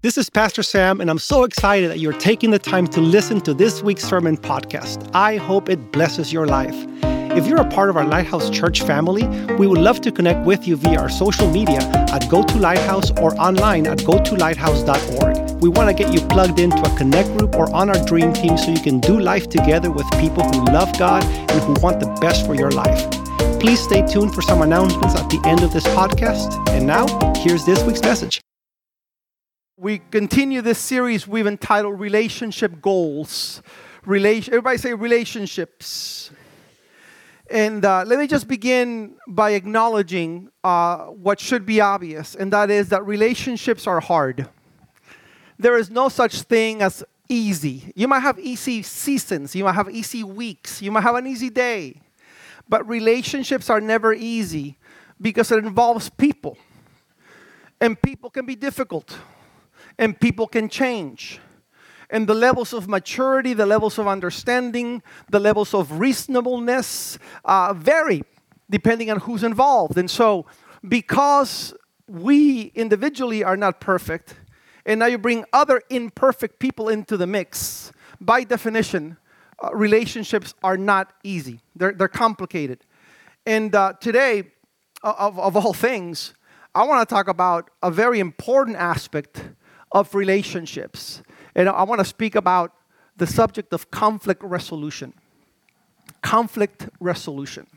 This is Pastor Sam, and I'm so excited that you're taking the time to listen to this week's sermon podcast. I hope it blesses your life. If you're a part of our Lighthouse Church family, we would love to connect with you via our social media at GoToLighthouse or online at gotolighthouse.org. We want to get you plugged into a connect group or on our dream team so you can do life together with people who love God and who want the best for your life. Please stay tuned for some announcements at the end of this podcast. And now, here's this week's message. We continue this series we've entitled Relationship Goals. Everybody say relationships. And let me just begin by acknowledging what should be obvious, and that is that relationships are hard. There is no such thing as easy. You might have easy seasons, you might have easy weeks, you might have an easy day. But relationships are never easy because it involves people. And people can be difficult. And people can change. And the levels of maturity, the levels of understanding, the levels of reasonableness vary depending on who's involved. And so, because we individually are not perfect, and now you bring other imperfect people into the mix, by definition, relationships are not easy. They're complicated. And today, of all things, I want to talk about a very important aspect of relationships. And I want to speak about the subject of conflict resolution. Conflict resolution.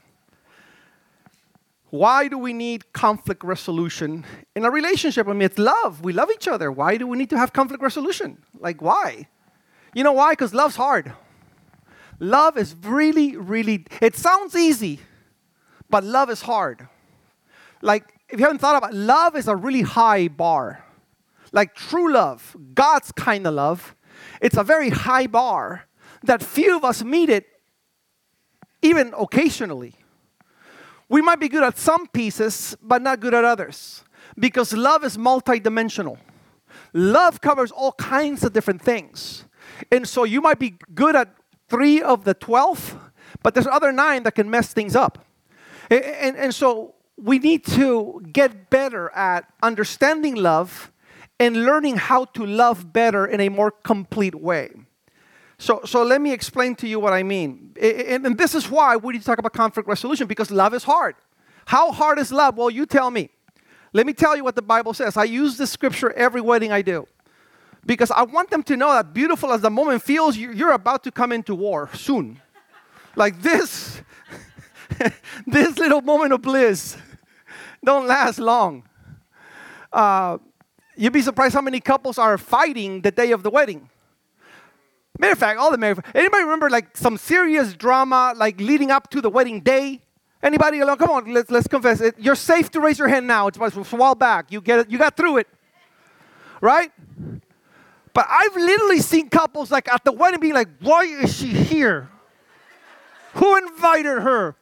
Why do we need conflict resolution in a relationship? I mean, it's love. We love each other. Why do we need to have conflict resolution? Like, why? You know why? Because love's hard. Love is really, it sounds easy, but love is hard. Like, if you haven't thought about it, love is a really high bar. Like true love, God's kind of love, it's a very high bar that few of us meet it even occasionally. We might be good at some pieces, but not good at others. Because love is multidimensional. Love covers all kinds of different things. And so you might be good at 3 of the 12, but there's other 9 that can mess things up. And so we need to get better at understanding love and learning how to love better in a more complete way. So let me explain to you what I mean. And this is why we need to talk about conflict resolution, because love is hard. How hard is love? Well, you tell me. Let me tell you what the Bible says. I use this scripture every wedding I do, because I want them to know that beautiful as the moment feels, you're about to come into war soon. Like this, this little moment of bliss don't last long. You'd be surprised how many couples are fighting the day of the wedding. Matter of fact, all the married. Anybody remember like some serious drama like leading up to the wedding day? Anybody? Come on, let's confess it. You're safe to raise your hand now. It's a while back. You get it. You got through it, right? But I've literally seen couples like at the wedding being like, "Why is she here? Who invited her?"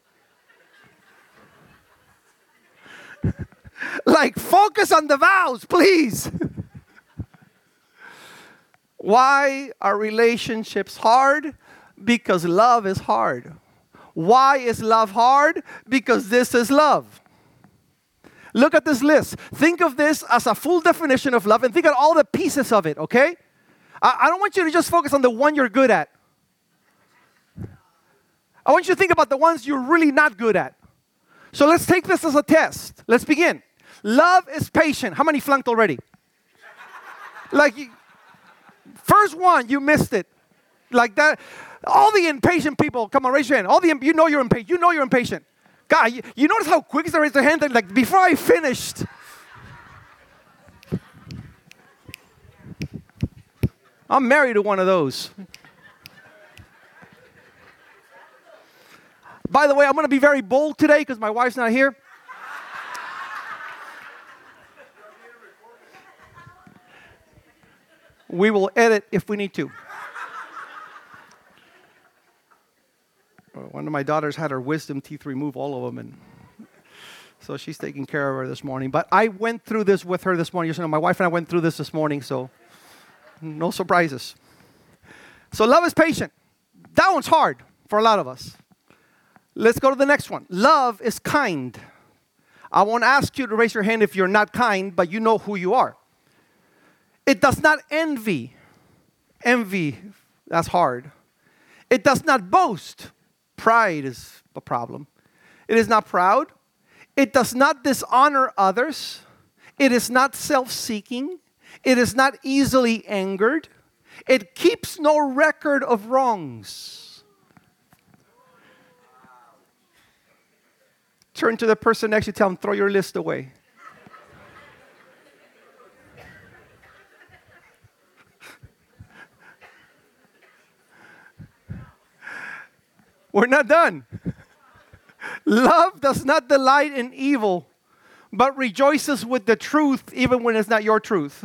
Like, focus on the vows, please. Why are relationships hard? Because love is hard. Why is love hard? Because this is love. Look at this list. Think of this as a full definition of love and think of all the pieces of it, okay? I don't want you to just focus on the one you're good at. I want you to think about the ones you're really not good at. So let's take this as a test. Let's begin. Love is patient. How many flunked already? Like, first one, you missed it. Like that. All the impatient people, come on, raise your hand. You know you're impatient. You know you're impatient. God, you notice how quick they raise their hand? Like, before I finished. I'm married to one of those. By the way, I'm going to be very bold today because my wife's not here. We will edit if we need to. One of my daughters had her wisdom teeth removed, all of them, and so she's taking care of her this morning. But I went through this with her this morning. You know, my wife and I went through this morning, so no surprises. So love is patient. That one's hard for a lot of us. Let's go to the next one. Love is kind. I won't ask you to raise your hand if you're not kind, but you know who you are. It does not envy. Envy, that's hard. It does not boast. Pride is a problem. It is not proud. It does not dishonor others. It is not self-seeking. It is not easily angered. It keeps no record of wrongs. Turn to the person next to you, tell them, throw your list away. We're not done. Love does not delight in evil, but rejoices with the truth even when it's not your truth.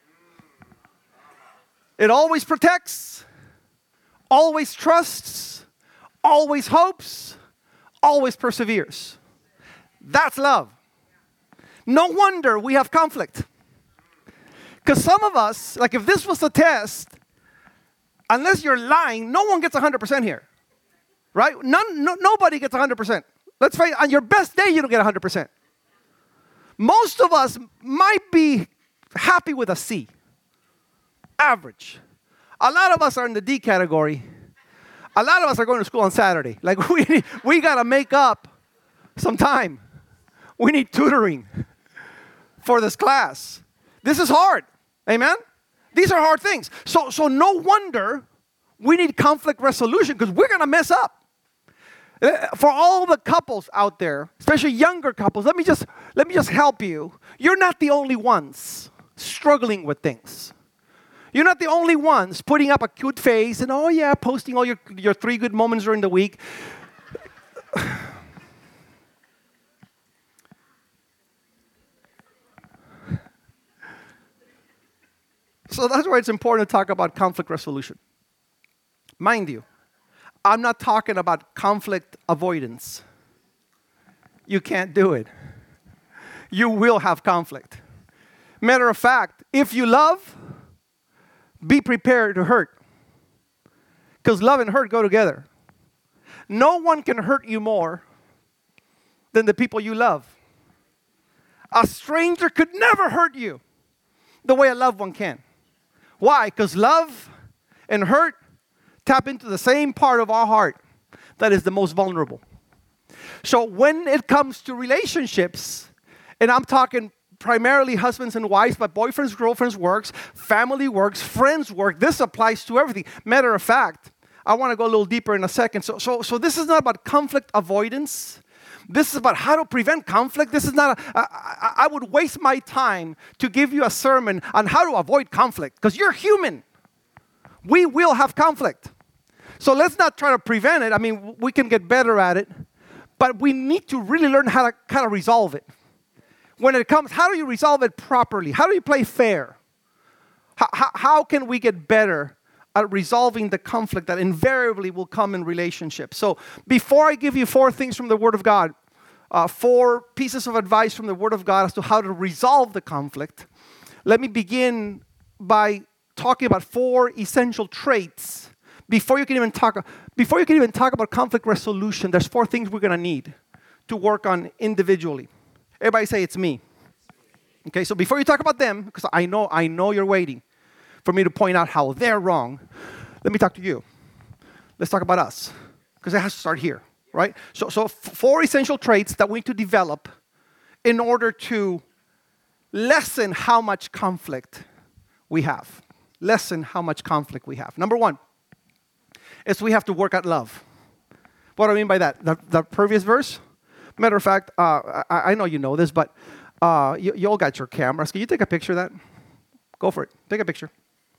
It always protects, always trusts, always hopes, always perseveres. That's love. No wonder we have conflict. Because some of us, like if this was a test, unless you're lying, no one gets 100% here. Right? Nobody gets 100%. Let's face it, on your best day, you don't get 100%. Most of us might be happy with a C. Average. A lot of us are in the D category. A lot of us are going to school on Saturday. Like we got to make up some time. We need tutoring for this class. This is hard. Amen? These are hard things. So no wonder we need conflict resolution because we're going to mess up. For all the couples out there, especially younger couples, let me just help you. You're not the only ones struggling with things. You're not the only ones putting up a cute face and, oh yeah, posting all your 3 good moments during the week. So that's why it's important to talk about conflict resolution. Mind you, I'm not talking about conflict avoidance. You can't do it. You will have conflict. Matter of fact, if you love, be prepared to hurt. Because love and hurt go together. No one can hurt you more than the people you love. A stranger could never hurt you the way a loved one can. Why? Because love and hurt tap into the same part of our heart that is the most vulnerable. So when it comes to relationships, and I'm talking primarily husbands and wives, but boyfriends, girlfriends works, family works, friends work, this applies to everything. Matter of fact, I want to go a little deeper in a second. So this is not about conflict avoidance. This is about how to prevent conflict. This is not I would waste my time to give you a sermon on how to avoid conflict because you're human. We will have conflict. So let's not try to prevent it. I mean, we can get better at it, but we need to really learn how to resolve it. When it comes, how do you resolve it properly? How do you play fair? How can we get better at resolving the conflict that invariably will come in relationships? So before I give you 4 things from the Word of God, 4 pieces of advice from the Word of God as to how to resolve the conflict, let me begin by talking about 4 essential traits. Before you can even talk about conflict resolution, there's 4 things we're going to need to work on individually. Everybody say it's me. Okay, so before you talk about them, because I know you're waiting for me to point out how they're wrong, let me talk to you. Let's talk about us, because it has to start here, right? So 4 essential traits that we need to develop in order to lessen how much conflict we have. Lessen how much conflict we have. Number 1 is we have to work at love. What do I mean by that? The previous verse? Matter of fact, I know you know this, but you all got your cameras. Can you take a picture of that? Go for it. Take a picture.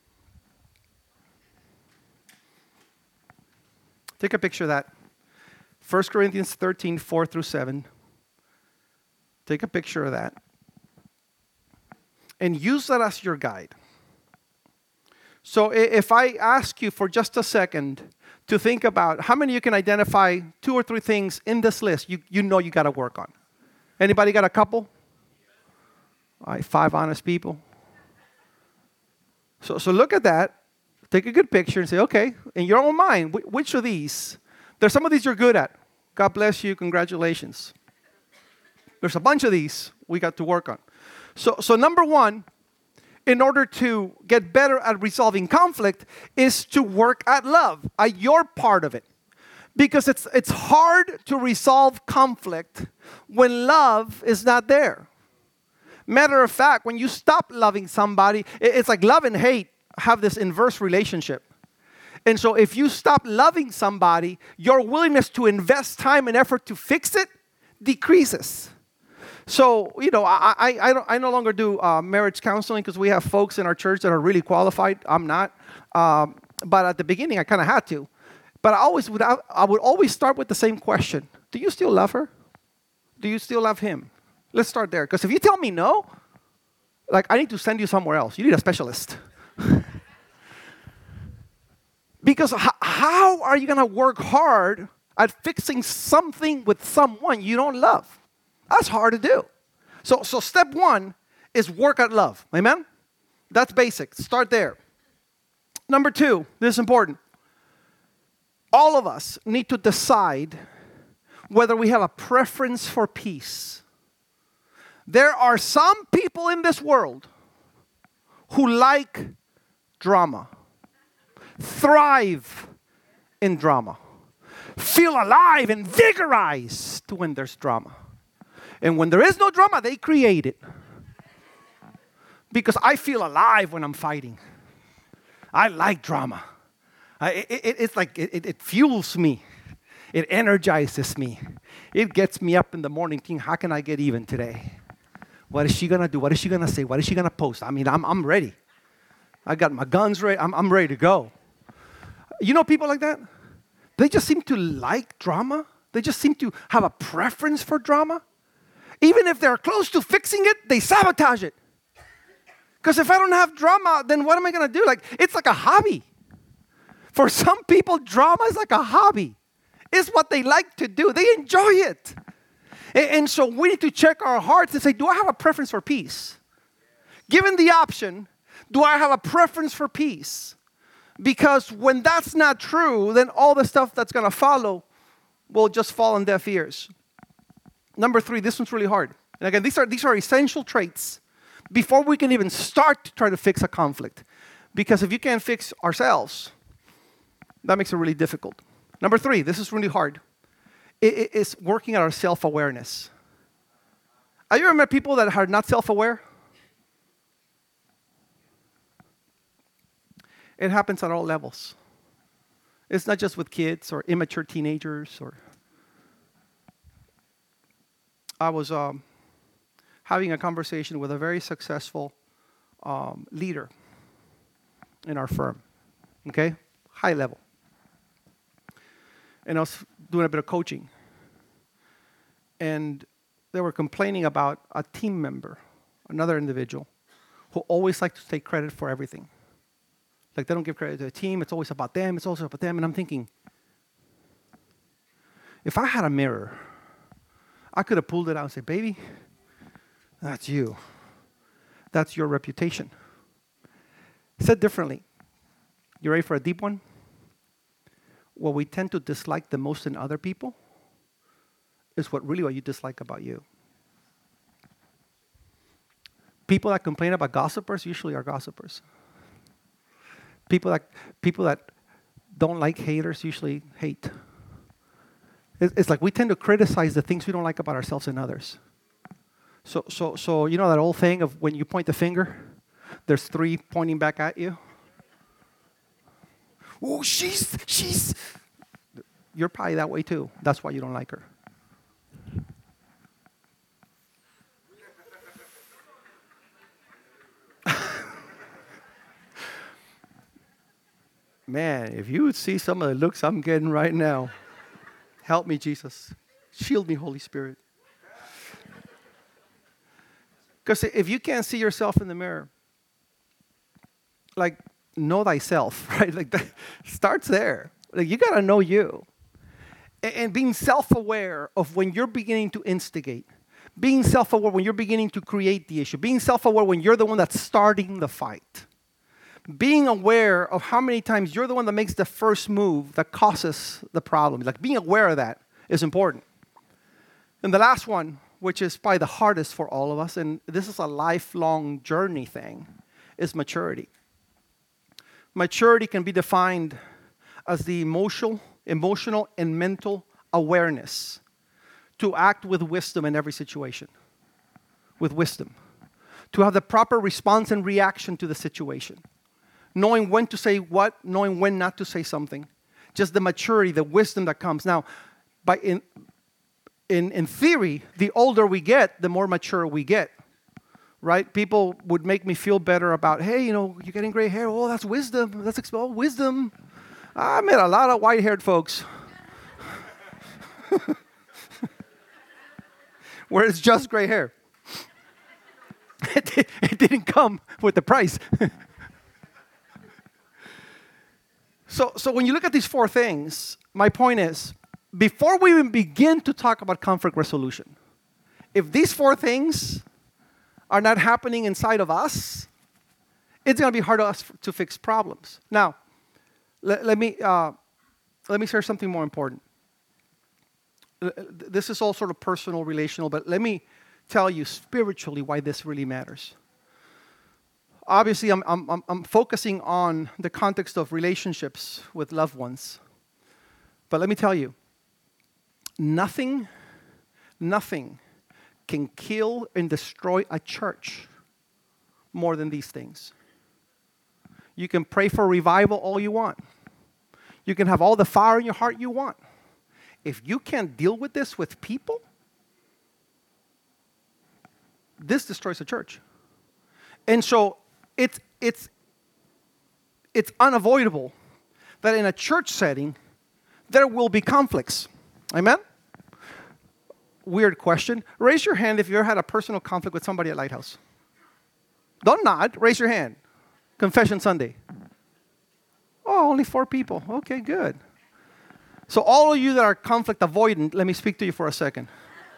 Take a picture of that. 1 Corinthians 13, 4 through 7. Take a picture of that. And use that as your guide. So if I ask you for just a second to think about how many you can identify 2 or 3 things in this list you know you got to work on. Anybody got a couple? All right, 5 honest people. So look at that. Take a good picture and say, okay, in your own mind, which of these? There's some of these you're good at. God bless you. Congratulations. There's a bunch of these we got to work on. So number 1 in order to get better at resolving conflict is to work at love, at your part of it. Because it's hard to resolve conflict when love is not there. Matter of fact, when you stop loving somebody, it's like love and hate have this inverse relationship. And so if you stop loving somebody, your willingness to invest time and effort to fix it decreases. So, I no longer do marriage counseling because we have folks in our church that are really qualified. I'm not. But at the beginning, I kind of had to. But I would always start with the same question. Do you still love her? Do you still love him? Let's start there. Because if you tell me no, I need to send you somewhere else. You need a specialist. Because how are you going to work hard at fixing something with someone you don't love? That's hard to do. So step one is work at love. Amen? That's basic. Start there. Number two, this is important. All of us need to decide whether we have a preference for peace. There are some people in this world who like drama, thrive in drama, feel alive and vigorized when there's drama. And when there is no drama, they create it. Because I feel alive when I'm fighting. I like drama. It's like it fuels me. It energizes me. It gets me up in the morning thinking, how can I get even today? What is she going to do? What is she going to say? What is she going to post? I mean, I'm ready. I got my guns ready. I'm ready to go. You know people like that? They just seem to like drama. They just seem to have a preference for drama. Even if they're close to fixing it, they sabotage it. Because if I don't have drama, then what am I going to do? It's like a hobby. For some people, drama is like a hobby. It's what they like to do. They enjoy it. And so we need to check our hearts and say, do I have a preference for peace? Given the option, do I have a preference for peace? Because when that's not true, then all the stuff that's going to follow will just fall on deaf ears. Number three, this one's really hard. And again, these are essential traits before we can even start to try to fix a conflict. Because if you can't fix ourselves, that makes it really difficult. Number three, this is really hard. It is working at our self-awareness. Have you ever met people that are not self-aware? It happens at all levels. It's not just with kids or immature teenagers. I was having a conversation with a very successful leader in our firm, okay? High level. And I was doing a bit of coaching. And they were complaining about a team member, another individual, who always likes to take credit for everything. Like they don't give credit to the team, it's always about them, it's always about them. And I'm thinking, if I had a mirror, I could have pulled it out and said, baby, that's you. That's your reputation. Said differently, you ready for a deep one? What we tend to dislike the most in other people is what you dislike about you. People that complain about gossipers usually are gossipers. People that don't like haters usually hate. It's like we tend to criticize the things we don't like about ourselves and others. So you know that old thing of when you point the finger, there's three pointing back at you? Oh, she's. You're probably that way too. That's why you don't like her. Man, if you would see some of the looks I'm getting right now, help me, Jesus. Shield me, Holy Spirit. Because if you can't see yourself in the mirror, know thyself, right? That starts there. You got to know you. And being self-aware of when you're beginning to instigate. Being self-aware when you're beginning to create the issue. Being self-aware when you're the one that's starting the fight. Being aware of how many times you're the one that makes the first move that causes the problem. Being aware of that is important. And the last one, which is probably the hardest for all of us, and this is a lifelong journey thing, is maturity. Maturity can be defined as the emotional and mental awareness to act with wisdom in every situation. With wisdom. To have the proper response and reaction to the situation. Knowing when to say what, knowing when not to say something. Just the maturity, the wisdom that comes. Now, in theory, the older we get, the more mature we get. Right? People would make me feel better about, hey, you're getting gray hair. Oh, that's wisdom. That's wisdom. I met a lot of white-haired folks. Where it's just gray hair. It didn't come with the price. So when you look at these four things, my point is, before we even begin to talk about conflict resolution, if these four things are not happening inside of us, it's going to be hard for us to fix problems. Now, let me share something more important. This is all sort of personal, relational, but let me tell you spiritually why this really matters. Obviously, I'm focusing on the context of relationships with loved ones. But let me tell you, nothing can kill and destroy a church more than these things. You can pray for revival all you want. You can have all the fire in your heart you want. If you can't deal with this with people, this destroys a church. And so it's unavoidable that in a church setting, there will be conflicts. Amen? Weird question. Raise your hand if you ever had a personal conflict with somebody at Lighthouse. Don't nod. Raise your hand. Confession Sunday. Oh, only 4 people. Okay, good. So all of you that are conflict avoidant, let me speak to you for a second.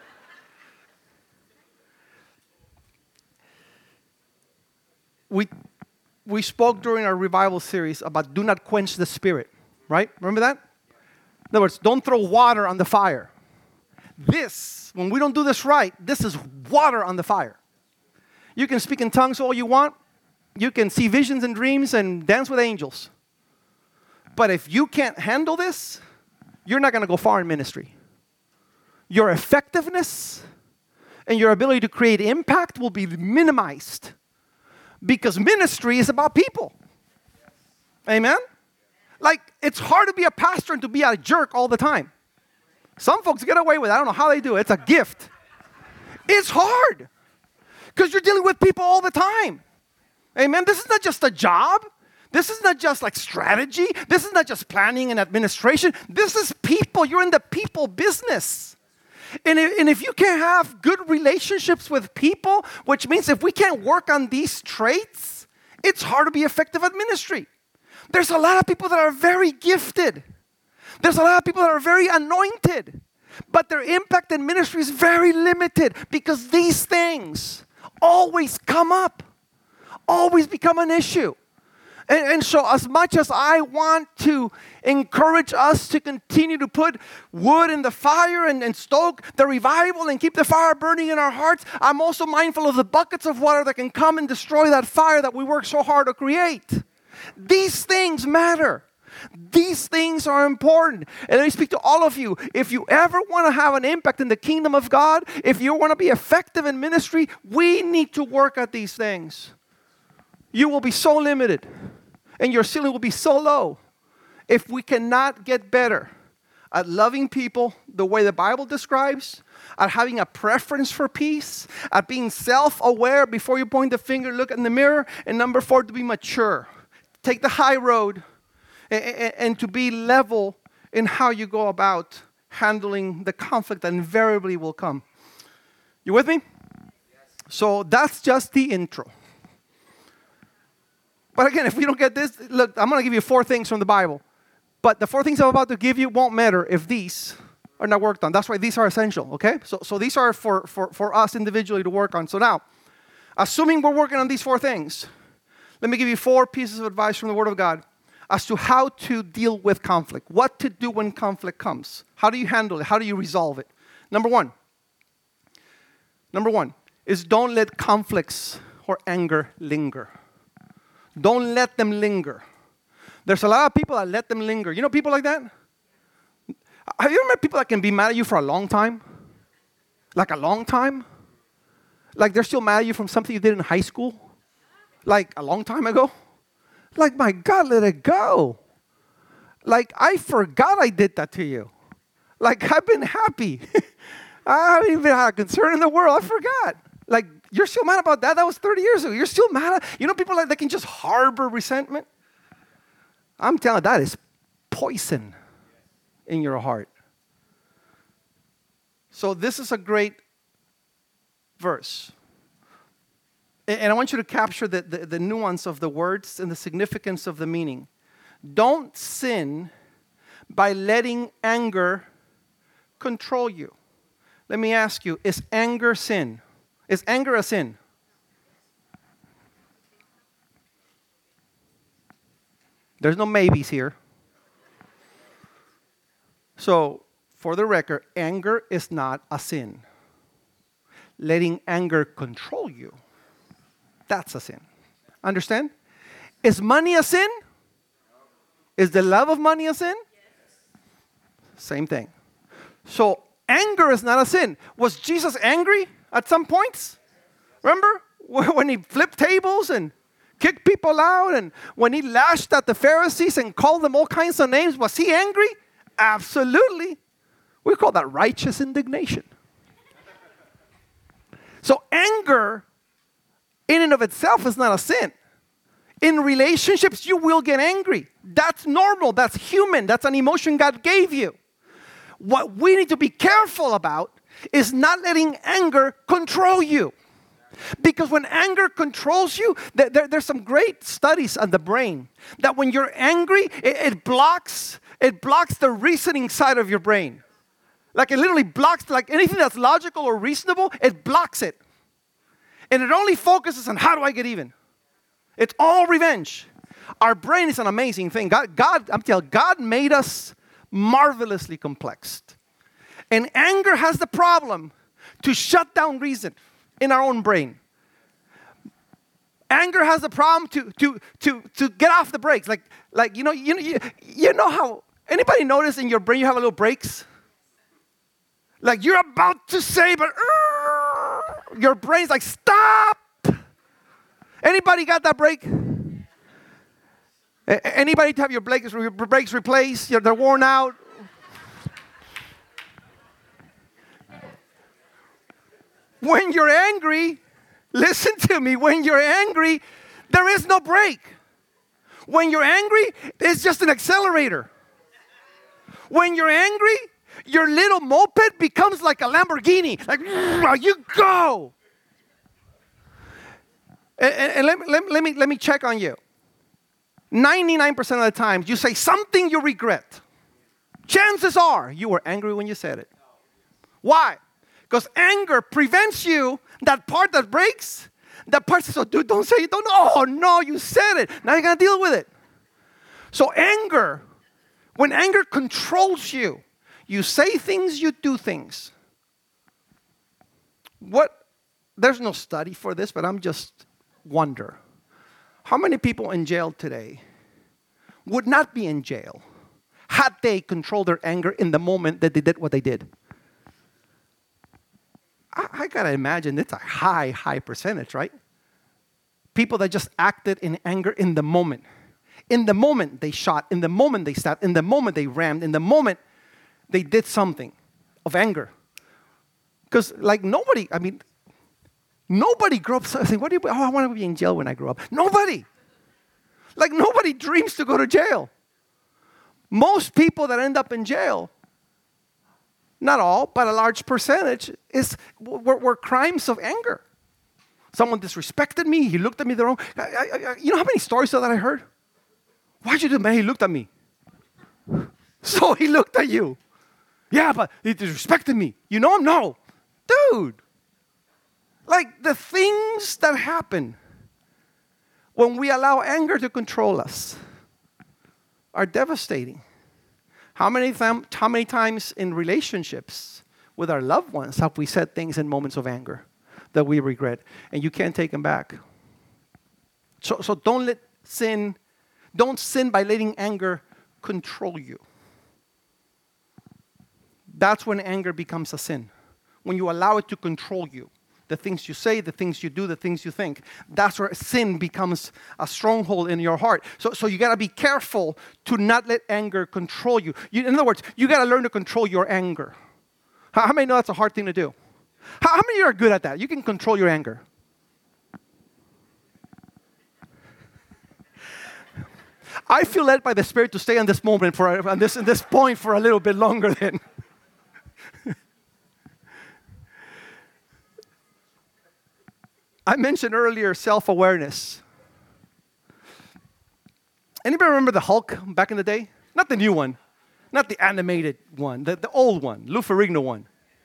We spoke during our revival series about do not quench the spirit, right? Remember that? In other words, don't throw water on the fire. This, when we don't do this right, this is water on the fire. You can speak in tongues all you want. You can see visions and dreams and dance with angels. But if you can't handle this, you're not going to go far in ministry. Your effectiveness and your ability to create impact will be minimized. Because ministry is about people. Amen? Like, it's hard to be a pastor and to be a jerk all the time. Some folks get away with it. I don't know how they do it. It's a gift. It's hard. Because you're dealing with people all the time. Amen? This is not just a job. This is not just like strategy. This is not just planning and administration. This is people. You're in the people business. And if you can't have good relationships with people, which means if we can't work on these traits, it's hard to be effective at ministry. There's a lot of people that are very gifted. There's a lot of people that are very anointed. But their impact in ministry is very limited because these things always come up, always become an issue. And so as much as I want to encourage us to continue to put wood in the fire and stoke the revival and keep the fire burning in our hearts, I'm also mindful of the buckets of water that can come and destroy that fire that we work so hard to create. These things matter. These things are important. And let me speak to all of you. If you ever want to have an impact in the kingdom of God, if you want to be effective in ministry, we need to work at these things. You will be so limited. And your ceiling will be so low if we cannot get better at loving people the way the Bible describes, at having a preference for peace, at being self-aware before you point the finger, look in the mirror, and number 4, to be mature. Take the high road and to be level in how you go about handling the conflict that invariably will come. You with me? Yes. So that's just the intro. But again, if we don't get this, look, I'm going to give you 4 things from the Bible. But the 4 things I'm about to give you won't matter if these are not worked on. That's why these are essential, okay? So these are for us individually to work on. So now, assuming we're working on these 4 things, let me give you 4 pieces of advice from the Word of God as to how to deal with conflict. What to do when conflict comes. How do you handle it? How do you resolve it? Number one is don't let conflicts or anger linger. Don't let them linger. There's a lot of people that let them linger. You know people like that? Have you ever met people that can be mad at you for a long time? Like a long time? Like they're still mad at you from something you did in high school? Like a long time ago? Like, my God, let it go. Like, I forgot I did that to you. Like, I've been happy. I haven't even had a concern in the world. I forgot. Like, you're still mad about that? That was 30 years ago. You're still mad at, you know, people like that can just harbor resentment. I'm telling you, that is poison in your heart. So this is a great verse. And I want you to capture the nuance of the words and the significance of the meaning. Don't sin by letting anger control you. Let me ask you, is anger sin? Is anger a sin? There's no maybes here. So, for the record, anger is not a sin. Letting anger control you, that's a sin. Understand? Is money a sin? Is the love of money a sin? Same thing. So anger is not a sin. Was Jesus angry at some points? Remember? When he flipped tables and kicked people out, and when he lashed at the Pharisees and called them all kinds of names, was he angry? Absolutely. We call that righteous indignation. So anger in and of itself is not a sin. In relationships, you will get angry. That's normal. That's human. That's an emotion God gave you. What we need to be careful about is not letting anger control you. Because when anger controls you, there's some great studies on the brain that when you're angry, it blocks the reasoning side of your brain. Like it literally blocks, like anything that's logical or reasonable, it blocks it. And it only focuses on how do I get even. It's all revenge. Our brain is an amazing thing. God made us marvelously complex. And anger has the problem to shut down reason in our own brain. Anger has the problem to get off the brakes. Like you know how anybody notice in your brain you have a little brakes? Like you're about to say, but your brain's like, stop. Anybody got that brake? Anybody have your brakes replaced? They're worn out? When you're angry, listen to me, when you're angry, there is no brake. When you're angry, it's just an accelerator. When you're angry, your little moped becomes like a Lamborghini. Like, you go. And let me check on you. 99% of the time, you say something you regret. Chances are you were angry when you said it. Why? Because anger prevents you, that part that breaks, that part says, oh, dude, don't say it. Don't. Oh, no, you said it. Now you got to deal with it. So anger, when anger controls you, you say things, you do things. There's no study for this, but I'm just wonder. How many people in jail today would not be in jail had they controlled their anger in the moment that they did what they did? I got to imagine it's a high percentage, right? People that just acted in anger in the moment. In the moment they shot, in the moment they stabbed, in the moment they rammed, in the moment they did something of anger. Because like nobody grew up saying, I want to be in jail when I grow up. Nobody. Like nobody dreams to go to jail. Most people that end up in jail, not all, but a large percentage, were crimes of anger. Someone disrespected me. He looked at me the wrong. You know how many stories of that I heard? Why'd you do that? Man, he looked at me. So he looked at you. Yeah, but he disrespected me. You know him? No. Dude. Like the things that happen when we allow anger to control us are devastating. How many times in relationships with our loved ones have we said things in moments of anger that we regret and you can't take them back? So don't let Don't sin by letting anger control you. That's when anger becomes a sin. When you allow it to control you. The things you say, the things you do, the things you think. That's where sin becomes a stronghold in your heart. So you got to be careful to not let anger control you. In other words, you got to learn to control your anger. How many know that's a hard thing to do? How many of you are good at that? You can control your anger. I feel led by the Spirit to stay on this moment on this point for a little bit longer than. I mentioned earlier self-awareness. Anybody remember the Hulk back in the day? Not the new one. Not the animated one. The old one. Lou Ferrigno one.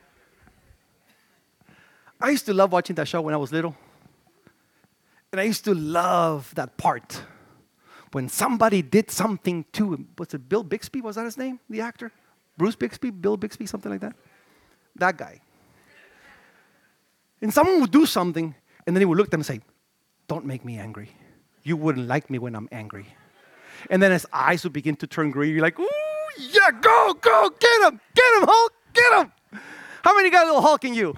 I used to love watching that show when I was little. And I used to love that part. When somebody did something to him. Was it Bill Bixby? Was that his name? The actor? Bruce Bixby? Bill Bixby? Something like that? That guy. And someone would do something. And then he would look at them and say, don't make me angry. You wouldn't like me when I'm angry. And then his eyes would begin to turn green. You're like, ooh, yeah, go, get him, Hulk, get him. How many got a little Hulk in you?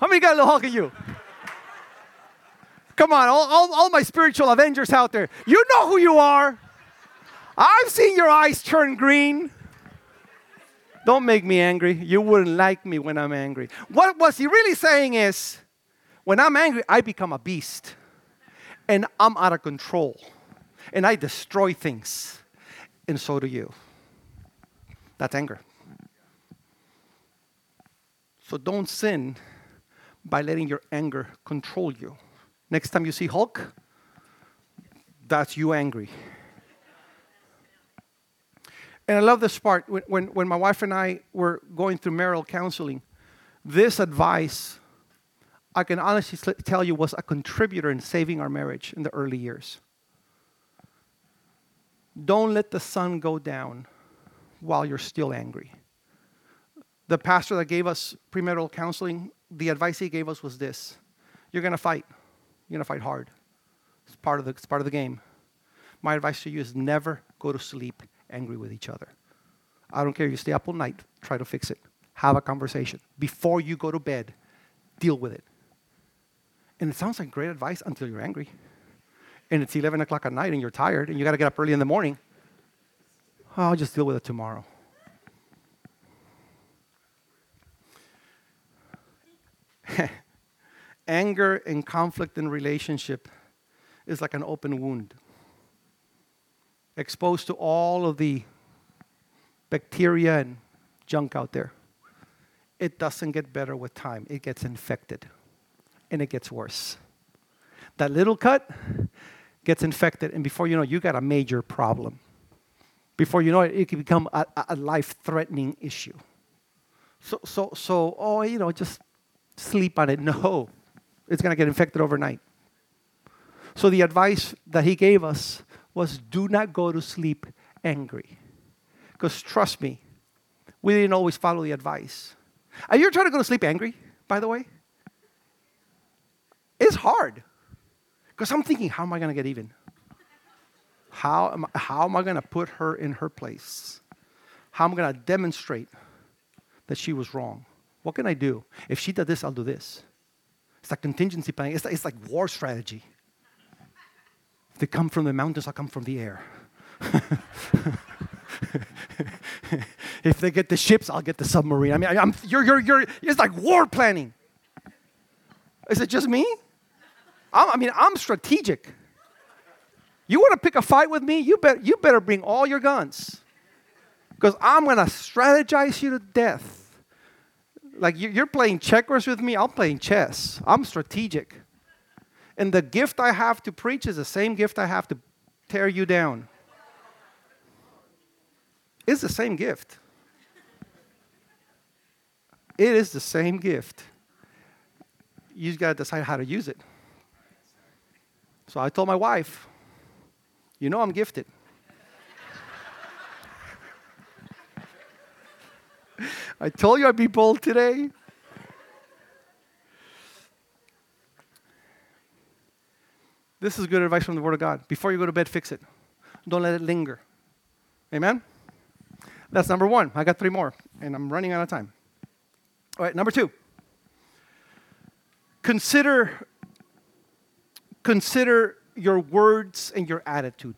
Come on, all my spiritual Avengers out there. You know who you are. I've seen your eyes turn green. Don't make me angry. You wouldn't like me when I'm angry. What was he really saying is, when I'm angry, I become a beast. And I'm out of control. And I destroy things. And so do you. That's anger. So don't sin by letting your anger control you. Next time you see Hulk, that's you angry. And I love this part. When my wife and I were going through marital counseling, this advice, I can honestly tell you, was a contributor in saving our marriage in the early years. Don't let the sun go down while you're still angry. The pastor that gave us premarital counseling, the advice he gave us was this. You're going to fight. You're going to fight hard. It's part of the game. My advice to you is never go to sleep angry with each other. I don't care if you stay up all night, try to fix it. Have a conversation. Before you go to bed, deal with it. And it sounds like great advice until you're angry. And it's 11 o'clock at night and you're tired and you got to get up early in the morning. Oh, I'll just deal with it tomorrow. Anger and conflict in relationship is like an open wound. Exposed to all of the bacteria and junk out there. It doesn't get better with time. It gets infected. And it gets worse. That little cut gets infected, and before you know it, you got a major problem. Before you know it, it can become a life-threatening issue. Just sleep on it. No, it's going to get infected overnight. So the advice that he gave us was do not go to sleep angry. Because trust me, we didn't always follow the advice. Are you trying to go to sleep angry, by the way? It's hard. Because I'm thinking, how am I going to get even? How am I going to put her in her place? How am I going to demonstrate that she was wrong? What can I do? If she did this, I'll do this. It's like contingency planning. It's like war strategy. If they come from the mountains, I'll come from the air. If they get the ships, I'll get the submarine. I mean, it's like war planning. Is it just me? I'm strategic. You want to pick a fight with me? You better bring all your guns. Because I'm going to strategize you to death. Like you're playing checkers with me, I'm playing chess. I'm strategic. And the gift I have to preach is the same gift I have to tear you down. It's the same gift. It is the same gift. You just got to decide how to use it. So I told my wife, you know I'm gifted. I told you I'd be bold today. This is good advice from the Word of God. Before you go to bed, fix it. don't let it linger. Amen? That's number one. I got 3 more, and I'm running out of time. All right, number 2. Consider your words and your attitude.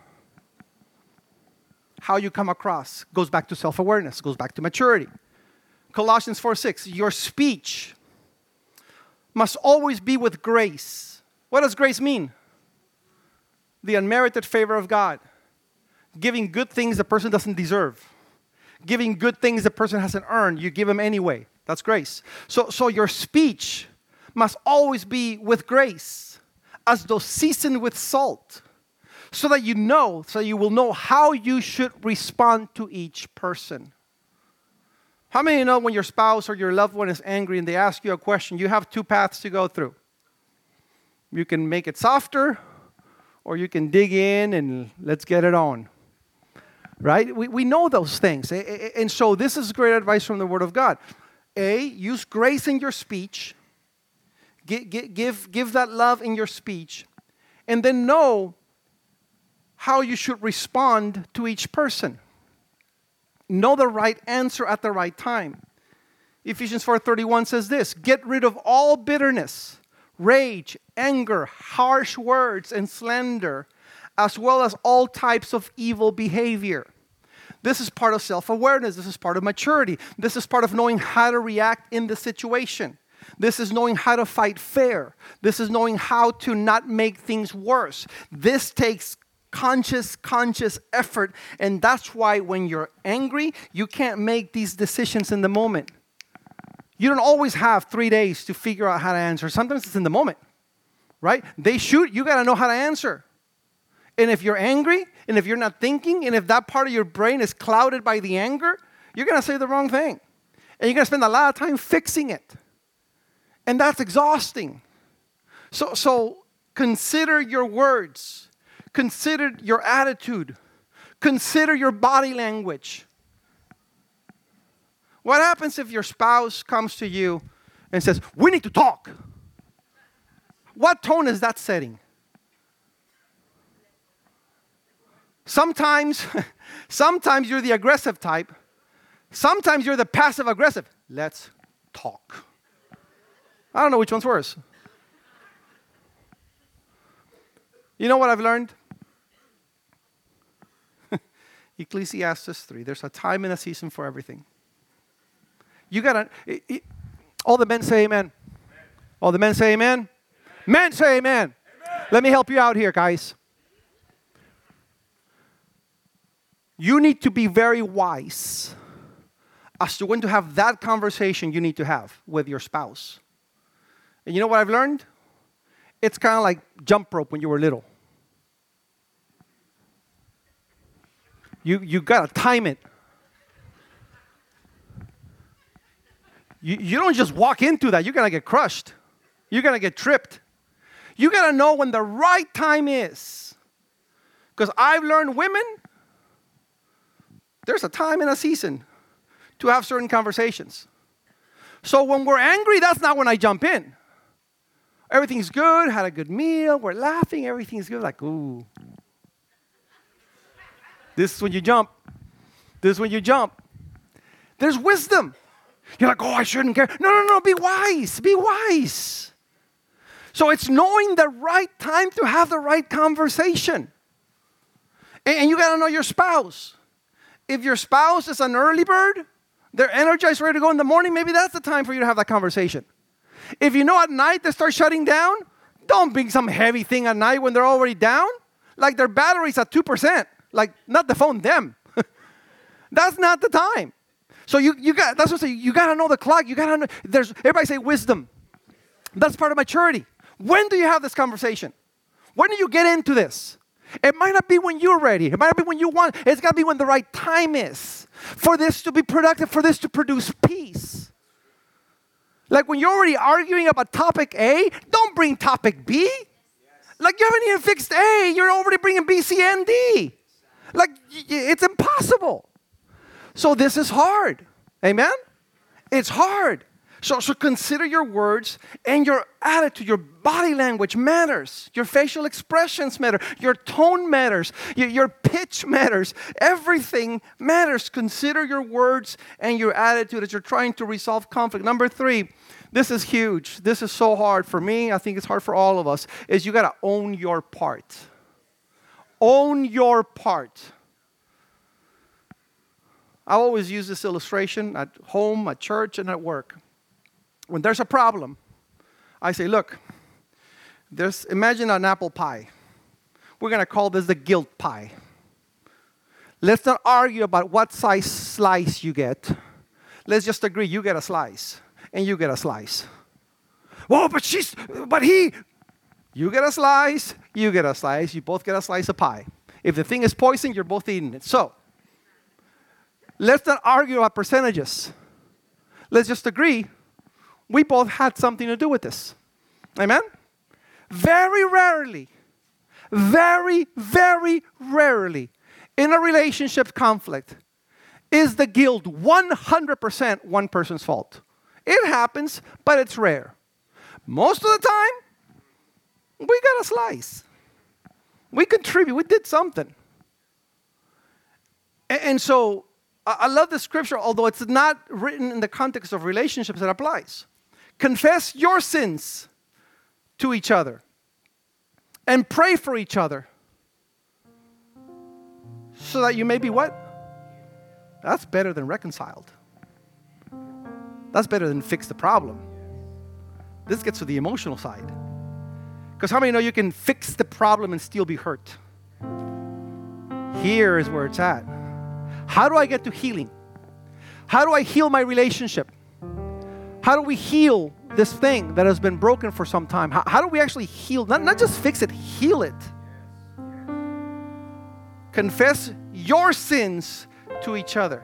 How you come across goes back to self-awareness, goes back to maturity. Colossians 4:6, your speech must always be with grace. What does grace mean? The unmerited favor of God. Giving good things the person doesn't deserve. Giving good things the person hasn't earned. You give them anyway. That's grace. So your speech must always be with grace, as though seasoned with salt, so that you will know how you should respond to each person. How many know when your spouse or your loved one is angry and they ask you a question, you have 2 paths to go through? You can make it softer, or you can dig in and let's get it on. Right? We know those things. And so this is great advice from the Word of God. Use grace in your speech. Give that love in your speech. And then know how you should respond to each person. Know the right answer at the right time. Ephesians 4:31 says this, get rid of all bitterness, rage, anger, harsh words, and slander, as well as all types of evil behavior. This is part of self-awareness. This is part of maturity. This is part of knowing how to react in the situation. This is knowing how to fight fair. This is knowing how to not make things worse. This takes conscious effort, and that's why when you're angry, you can't make these decisions in the moment. You don't always have 3 days to figure out how to answer. Sometimes it's in the moment, right? They shoot, you got to know how to answer. And if you're angry, and if you're not thinking, and if that part of your brain is clouded by the anger, you're going to say the wrong thing. And you're going to spend a lot of time fixing it. And that's exhausting. So consider your words. Consider your attitude. Consider your body language. What happens if your spouse comes to you and says, we need to talk? What tone is that setting? Sometimes you're the aggressive type. Sometimes you're the passive aggressive. Let's talk. I don't know which one's worse. You know what I've learned? Ecclesiastes 3. There's a time and a season for everything. You gotta, all the men say amen. All the men say amen. Men say amen. Let me help you out here, guys. You need to be very wise as to when to have that conversation you need to have with your spouse. And you know what I've learned? It's kind of like jump rope when you were little. You got to time it. You don't just walk into that. You're going to get crushed. You're going to get tripped. You got to know when the right time is. Because I've learned women, there's a time and a season to have certain conversations. So when we're angry, that's not when I jump in. Everything's good, had a good meal, we're laughing, everything's good. Like, ooh. This is when you jump. This is when you jump. There's wisdom. You're like, oh, I shouldn't care. No, be wise. Be wise. So it's knowing the right time to have the right conversation. And you got to know your spouse. If your spouse is an early bird, they're energized, ready to go in the morning, maybe that's the time for you to have that conversation. If you know at night they start shutting down, don't bring some heavy thing at night when they're already down. Like their battery's at 2%. Like, not the phone, them. That's not the time. So you got, that's what I'm saying. You got to know the clock. You got to know. Everybody say wisdom. That's part of maturity. When do you have this conversation? When do you get into this? It might not be when you're ready. It might not be when you want. It's got to be when the right time is for this to be productive, for this to produce peace. Like when you're already arguing about topic A, don't bring topic B. Yes. Like you haven't even fixed A. You're already bringing B, C, and D. Like it's impossible. So this is hard. Amen? It's hard. So consider your words and your attitude. Your body language matters. Your facial expressions matter. Your tone matters. Your pitch matters. Everything matters. Consider your words and your attitude as you're trying to resolve conflict. Number 3, this is huge. This is so hard for me. I think it's hard for all of us, is you got to own your part. Own your part. I always use this illustration at home, at church, and at work. When there's a problem, I say, look, imagine an apple pie. We're going to call this the guilt pie. Let's not argue about what size slice you get. Let's just agree you get a slice, and you get a slice. Whoa, you get a slice, you get a slice, you both get a slice of pie. If the thing is poison, you're both eating it. So, let's not argue about percentages. Let's just agree we both had something to do with this. Amen? Very rarely, very, very rarely, in a relationship conflict, is the guilt 100% one person's fault. It happens, but it's rare. Most of the time, we got a slice. We contribute. We did something. And so, I love the scripture, although it's not written in the context of relationships, it applies. Confess your sins to each other and pray for each other so that you may be what? That's better than reconciled. That's better than fix the problem. This gets to the emotional side. Because how many know you can fix the problem and still be hurt? Here is where it's at. How do I get to healing? How do I heal my relationship? How do we heal this thing that has been broken for some time? How do we actually heal? Not just fix it, heal it. Confess your sins to each other.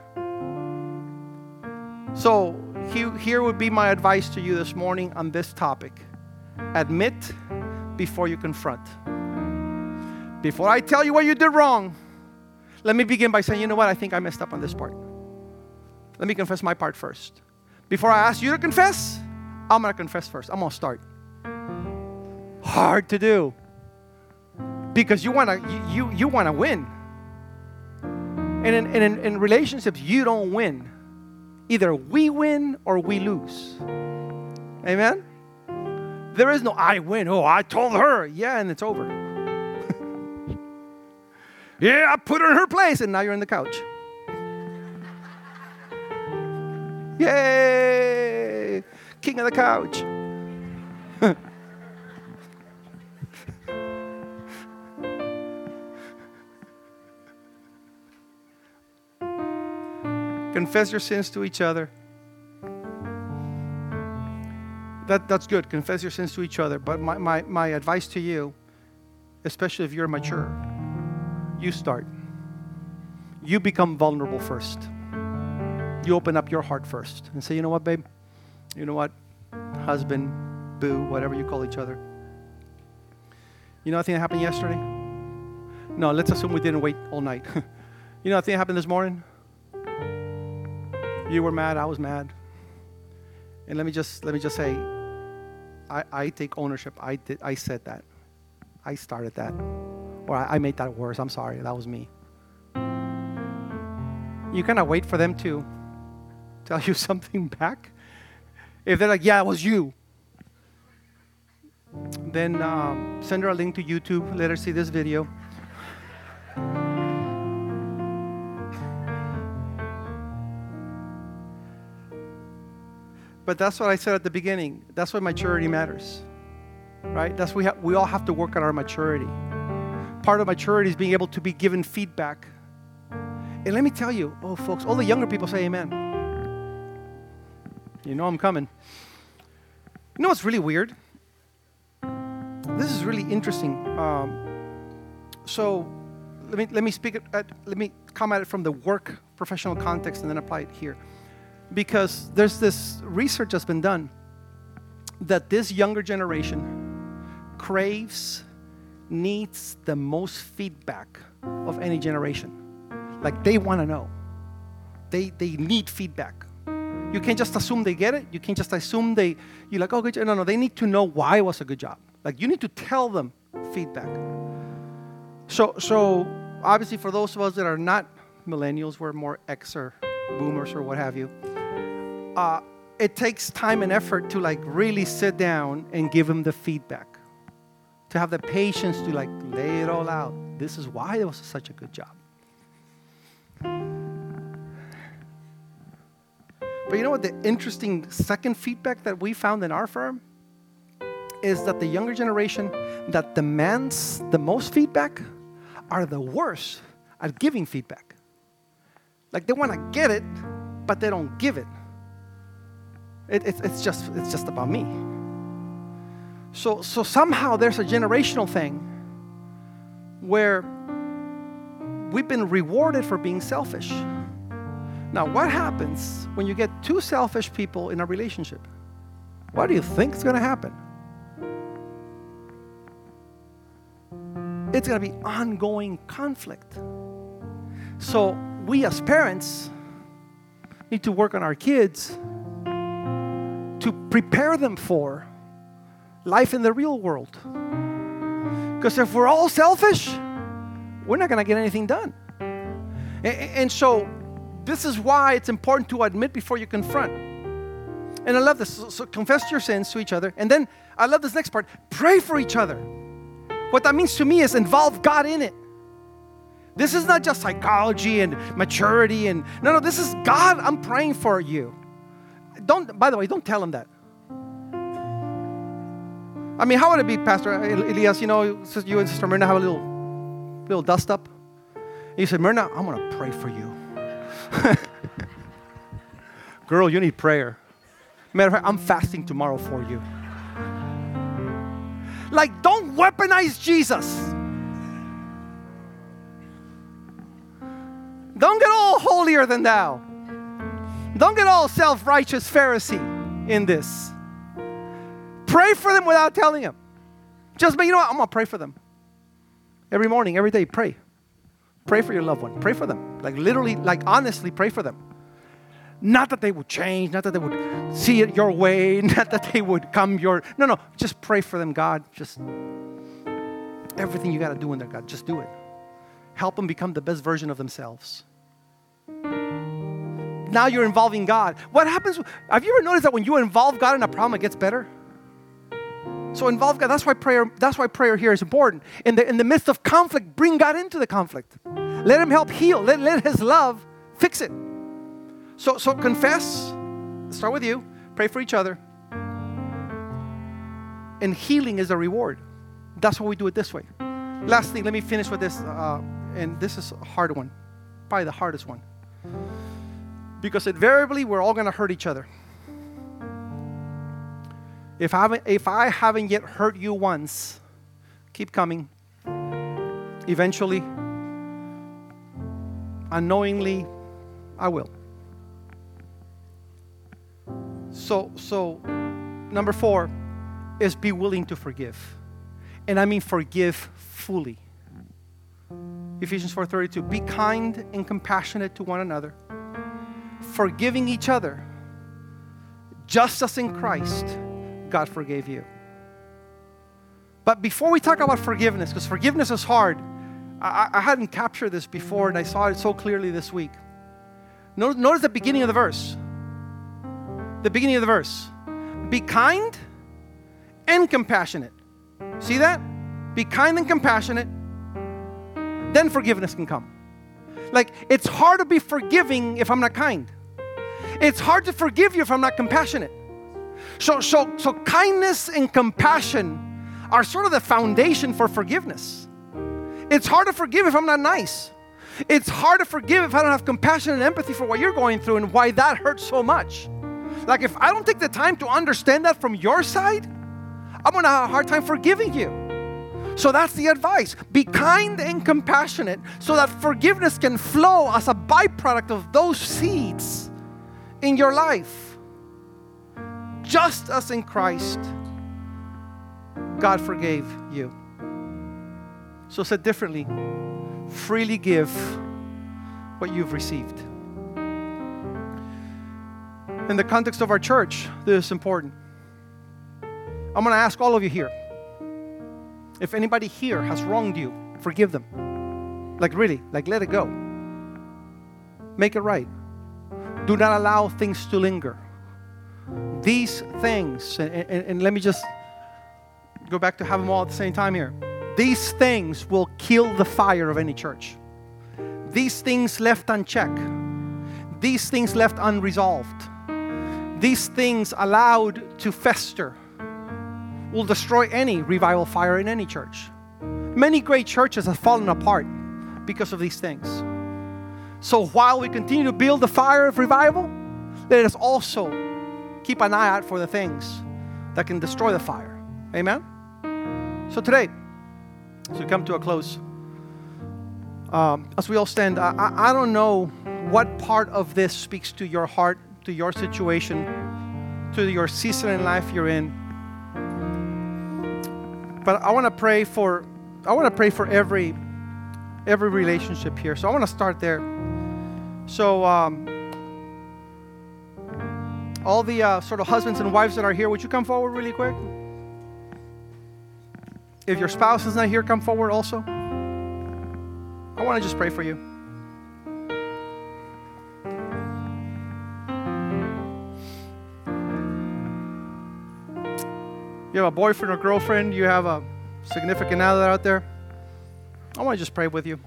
So here would be my advice to you this morning on this topic. Admit before you confront. Before I tell you what you did wrong, let me begin by saying, you know what? I think I messed up on this part. Let me confess my part first. Before I ask you to confess, I'm going to confess first. I'm going to start. Hard to do. Because you want to win. And in relationships, you don't win. Either we win or we lose. Amen? There is no I win. Oh, I told her. Yeah, and it's over. Yeah, I put her in her place, and now you're on the couch. Yay! King of the couch. Confess your sins to each other. That's good. Confess your sins to each other. But my advice to you, especially if you're mature, you start. You become vulnerable first. You open up your heart first and say, you know what, babe? You know what? Husband, boo, whatever you call each other. You know what thing that happened yesterday? No, let's assume we didn't wait all night. You know what thing that happened this morning? You were mad, I was mad. And let me just say, I take ownership. I said that. I started that. Or I made that worse. I'm sorry. That was me. You kind of wait for them to tell you something back. If they're like, yeah, it was you, then send her a link to YouTube. Let her see this video. But that's what I said at the beginning. That's why maturity matters, right? That's we all have to work on our maturity. Part of maturity is being able to be given feedback. And let me tell you, oh, folks, all the younger people say amen. You know I'm coming. You know what's really weird? This is really interesting. So let me come at it from the work professional context and then apply it here. Because there's this research that's been done that this younger generation craves, needs the most feedback of any generation. Like they want to know. They need feedback. You can't just assume they get it. You can't just assume you're like, oh, good job. No, they need to know why it was a good job. Like, you need to tell them feedback. So obviously for those of us that are not millennials, we're more X or boomers or what have you, it takes time and effort to like really sit down and give them the feedback. To have the patience to like lay it all out. This is why it was such a good job. But you know what the interesting second feedback that we found in our firm is that the younger generation that demands the most feedback are the worst at giving feedback. Like they want to get it, but they don't give it. It's just about me. So somehow there's a generational thing where we've been rewarded for being selfish. Now, what happens when you get two selfish people in a relationship? What do you think is going to happen? It's going to be ongoing conflict. So we as parents need to work on our kids to prepare them for life in the real world. Because if we're all selfish, we're not going to get anything done. And so this is why it's important to admit before you confront. And I love this. So confess your sins to each other. And then I love this next part. Pray for each other. What that means to me is involve God in it. This is not just psychology and maturity. No, this is God, I'm praying for you. By the way, don't tell him that. I mean, how would it be, Pastor Elias, you and Sister Myrna have a little dust up? And you said, Myrna, I'm going to pray for you. Girl, you need prayer. Matter of fact, I'm fasting tomorrow for you. Like, don't weaponize Jesus. Don't get all holier than thou. Don't get all self-righteous Pharisee in this. Pray for them without telling them. Just, you know what? I'm going to pray for them. Every morning, every day, pray. Pray for your loved one. Pray for them. Like literally, like honestly, pray for them. Not that they would change. Not that they would see it your way. Not that they would come your... No. Just pray for them, God. Just everything you got to do in there, God. Just do it. Help them become the best version of themselves. Now you're involving God. What happens... Have you ever noticed that when you involve God in a problem, it gets better? So involve God. That's why prayer here is important. In the midst of conflict, bring God into the conflict. Let him help heal. Let his love fix it. So confess. Start with you. Pray for each other. And healing is a reward. That's why we do it this way. Lastly, let me finish with this. And this is a hard one. Probably the hardest one. Because invariably, we're all going to hurt each other. If I haven't yet hurt you once, keep coming. Eventually, unknowingly, I will. So number 4 is be willing to forgive. And I mean forgive fully. Ephesians 4:32, be kind and compassionate to one another, forgiving each other, just as in Christ God forgave you. But before we talk about forgiveness, because forgiveness is hard, I hadn't captured this before, and I saw it so clearly this week. Notice the beginning of the verse. The beginning of the verse. Be kind and compassionate. See that? Be kind and compassionate. Then forgiveness can come. Like, it's hard to be forgiving if I'm not kind. It's hard to forgive you if I'm not compassionate. So kindness and compassion are sort of the foundation for forgiveness. It's hard to forgive if I'm not nice. It's hard to forgive if I don't have compassion and empathy for what you're going through and why that hurts so much. Like, if I don't take the time to understand that from your side, I'm going to have a hard time forgiving you. So that's the advice. Be kind and compassionate so that forgiveness can flow as a byproduct of those seeds in your life. Just as in Christ, God forgave you. So said differently, freely give what you've received. In the context of our church, this is important. I'm going to ask all of you here. If anybody here has wronged you, forgive them. Like really, like let it go. Make it right. Do not allow things to linger. These things, and let me just go back to have them all at the same time here. These things will kill the fire of any church. These things left unchecked. These things left unresolved. These things allowed to fester will destroy any revival fire in any church. Many great churches have fallen apart because of these things. So while we continue to build the fire of revival, let us also keep an eye out for the things that can destroy the fire. Amen? So today, as we come to a close, as we all stand, I don't know what part of this speaks to your heart, to your situation, to your season in life you're in. But I want to pray for every relationship here. So I want to start there. So all the sort of husbands and wives that are here, would you come forward really quick? If your spouse is not here, come forward also. I want to just pray for you. You have a boyfriend or girlfriend, you have a significant other out there, I want to just pray with you.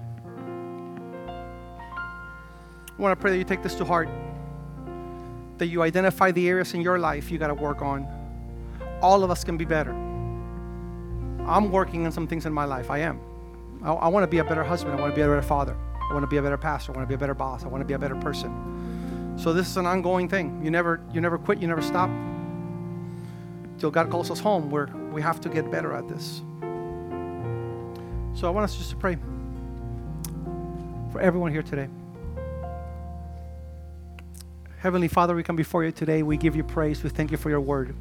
I want to pray that you take this to heart, that you identify the areas in your life you got to work on. All of us can be better. I'm working on some things in my life. I am. I want to be a better husband. I want to be a better father. I want to be a better pastor. I want to be a better boss. I want to be a better person. So this is an ongoing thing. You never quit. You never stop. Till God calls us home, we have to get better at this. So I want us just to pray for everyone here today. Heavenly Father, we come before you today. We give you praise. We thank you for your word.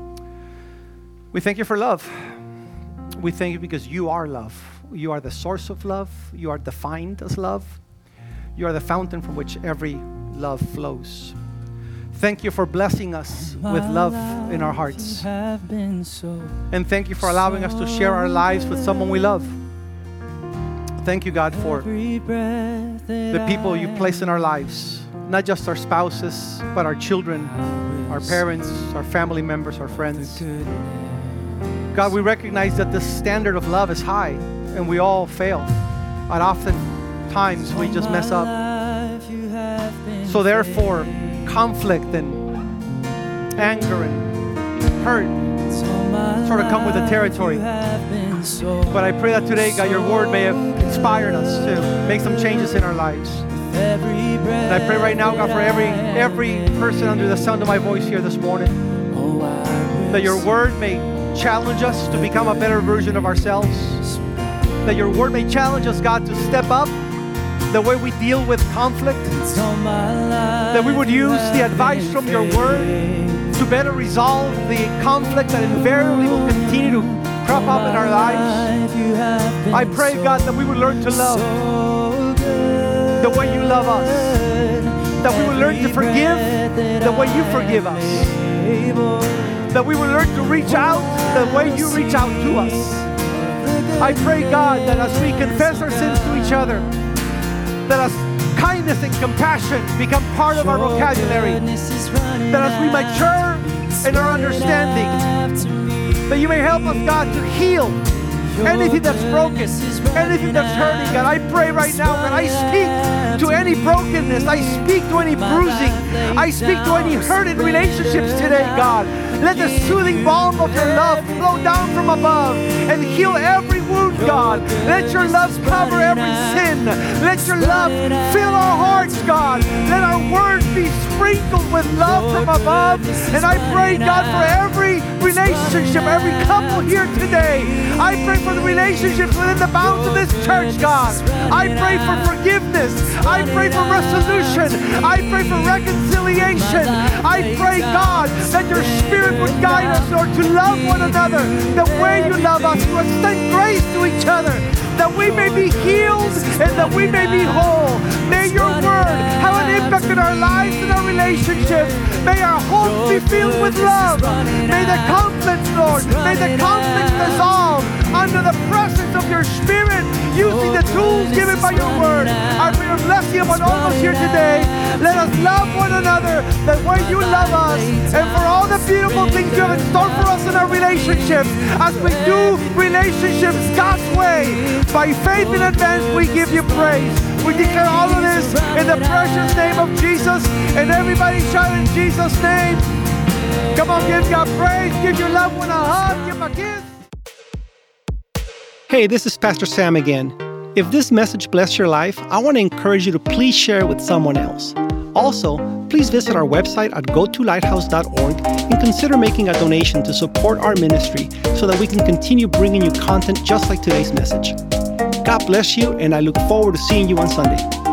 We thank you for love. We thank you because you are love. You are the source of love. You are defined as love. You are the fountain from which every love flows. Thank you for blessing us with love in our hearts. And thank you for allowing us to share our lives with someone we love. Thank you, God, for the people you place in our lives. Not just our spouses, but our children, our parents, our family members, our friends. God, we recognize that the standard of love is high and we all fail. And oftentimes we just mess up. So therefore, conflict and anger and hurt sort of come with the territory. But I pray that today, God, your word may have inspired us to make some changes in our lives. And I pray right now, God, for every person under the sound of my voice here this morning, that your word may challenge us to become a better version of ourselves. That your word may challenge us, God, to step up the way we deal with conflict. That we would use the advice from your word to better resolve the conflict that invariably will continue to crop up in our lives. I pray, God, that we would learn to love the way you love us. That we would learn to forgive the way you forgive us. That we would learn to reach out the way you reach out to us. I pray, God, that as we confess our sins to each other, that as kindness and compassion become part of our vocabulary, that as we mature in our understanding, that you may help us, God, to heal anything that's broken, anything that's hurting. God, I pray right now that I speak to any brokenness, I speak to any bruising, I speak to any hurt in relationships today, God. Let the soothing balm of your love flow down from above and heal every wound, God. Let your love cover every sin. Let your love fill our hearts, God. Let our words be sprinkled with love from above. And I pray, God, for every relationship, every couple here today. I pray for the relationships within the bounds of this church, God. I pray for forgiveness. I pray for resolution. I pray for reconciliation. I pray, God, that your Spirit would guide us, Lord, to love one another the way you love us, to extend grace to each other, that we may be healed and that we may be whole. May your word have an impact in our lives and our relationships. relationships. May our homes be filled with love. May the conflicts, Lord, may the conflicts dissolve under the presence of your Spirit, using the tools given by your word. I pray a blessing upon all of us here today. Let us love one another the way you love us, and for all the beautiful things you have in store for us in our relationships, as we do relationships God's way. By faith in advance, we give you praise. We declare all of this in the precious name of Jesus, and everybody shout in Jesus' name. Come on, give God praise, give your loved one a hug, give him a kiss. Hey, this is Pastor Sam again. If this message blessed your life, I want to encourage you to please share it with someone else. Also, please visit our website at gotolighthouse.org and consider making a donation to support our ministry so that we can continue bringing you content just like today's message. God bless you, and I look forward to seeing you on Sunday.